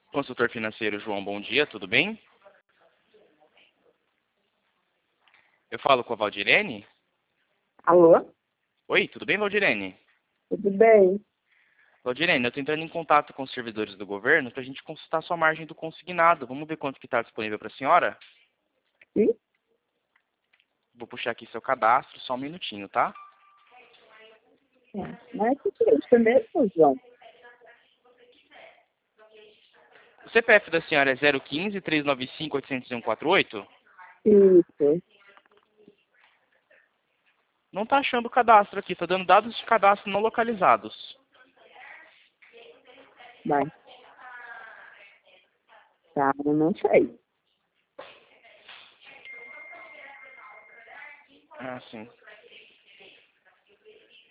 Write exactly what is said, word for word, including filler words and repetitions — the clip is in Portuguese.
Consultor financeiro João, bom dia, tudo bem? Eu falo com a Valdirene? Alô? Oi, tudo bem, Valdirene? Tudo bem? Valdirene, eu estou entrando em contato com os servidores do governo para a gente consultar sua margem do consignado. Vamos ver quanto que está disponível para a senhora? Sim? Vou puxar aqui seu cadastro, só um minutinho, tá? É. Mas o que é isso mesmo, João? O C P F da senhora é zero um cinco, três nove cinco, oito zero um quatro oito? Isso. Não está achando o cadastro aqui, está dando dados de cadastro não localizados. Vai. Tá, eu não sei. Ah, sim.